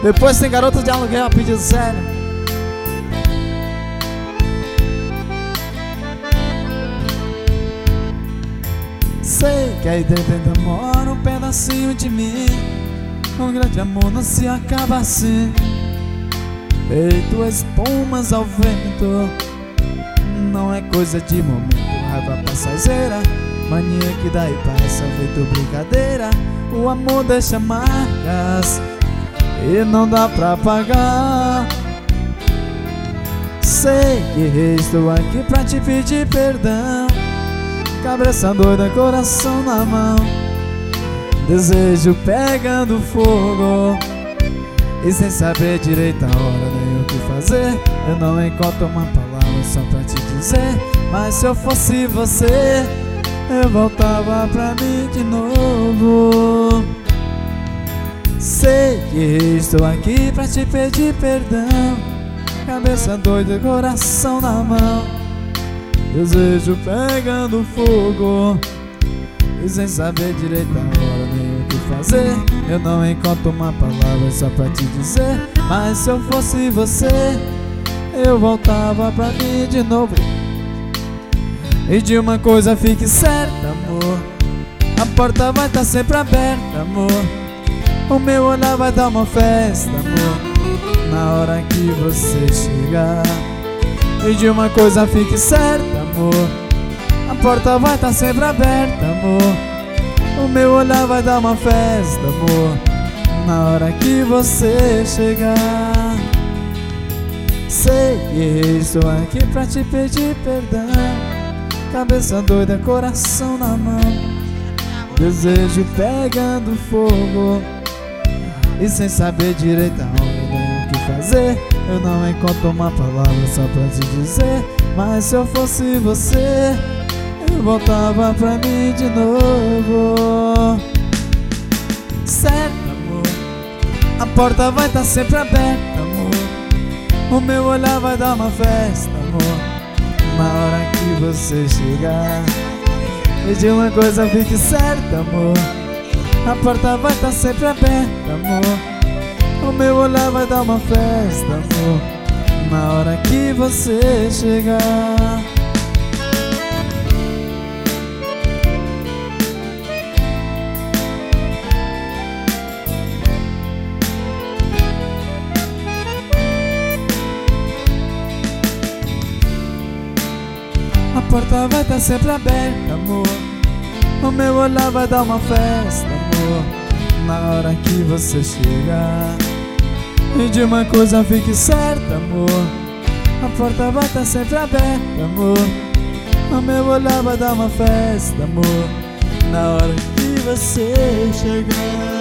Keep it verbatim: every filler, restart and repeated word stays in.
Depois tem Garotas de Aluguel, pedido sério. Sei que aí dentro ainda mora um pedacinho de mim. Um grande amor não se acaba assim, feito espumas ao vento. Não é coisa de momento, raiva passageira, mania que daí passa, feito brincadeira. O amor deixa marcas e não dá pra apagar. Sei que estou aqui pra te pedir perdão, cabeça doida, coração na mão, desejo pegando fogo, e sem saber direito a hora nem o que fazer. Eu não encontro uma palavra só pra te dizer, mas se eu fosse você, eu voltava pra mim de novo. Sei que estou aqui pra te pedir perdão, cabeça doida, coração na mão, desejo pegando fogo, e sem saber direito a hora nem o que fazer. Eu não encontro uma palavra só pra te dizer, mas se eu fosse você, eu voltava pra mim de novo. E de uma coisa fique certa, amor, a porta vai estar sempre aberta, amor. O meu olhar vai dar uma festa, amor, na hora que você chegar. E de uma coisa fique certa, amor, a porta vai estar sempre aberta, amor. O meu olhar vai dar uma festa, amor, na hora que você chegar. Sei que estou aqui pra te pedir perdão, cabeça doida, coração na mão, desejo pegando fogo, e sem saber direito a hora nem o que fazer. Eu não encontro uma palavra só pra te dizer, mas se eu fosse você, eu voltava pra mim de novo. Certo, amor, a porta vai estar sempre aberta, amor. O meu olhar vai dar uma festa, amor, na hora que você chegar. E de uma coisa fique certa, amor, a porta vai estar sempre aberta, amor. O meu olhar vai dar uma festa, amor, na hora que você chegar. A porta vai estar sempre aberta, amor. O meu olhar vai dar uma festa, amor, na hora que você chegar. E de uma coisa fique certa, amor, a porta vai estar sempre aberta, amor. O meu olhar vai dar uma festa, amor, na hora que você chegar.